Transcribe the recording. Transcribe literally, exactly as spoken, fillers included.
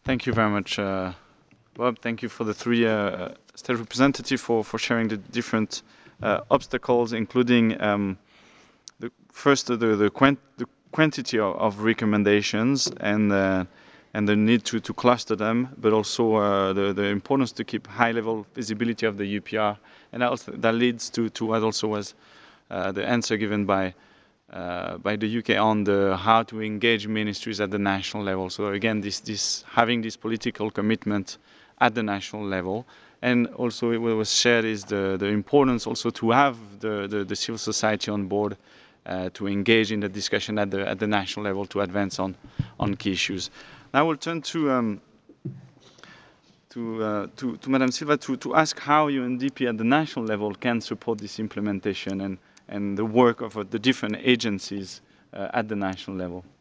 Thank you very much, uh, Bob. Thank you for the three uh, state representatives for, for sharing the different uh, obstacles, including um, the first the the, quant the quantity of, of recommendations and uh, and the need to, to cluster them, but also uh, the the importance to keep high level visibility of the U P R, and also that leads to to what also was uh, the answer given by. Uh, by the U K on the how to engage ministries at the national level. So again, this, this having this political commitment at the national level, and also what was shared is the, the importance also to have the, the, the civil society on board uh, to engage in the discussion at the at the national level to advance on on key issues. Now we'll turn to um, to, uh, to to Madame Silva to to ask how U N D P at the national level can support this implementation and and the work of uh, the different agencies uh, at the national level.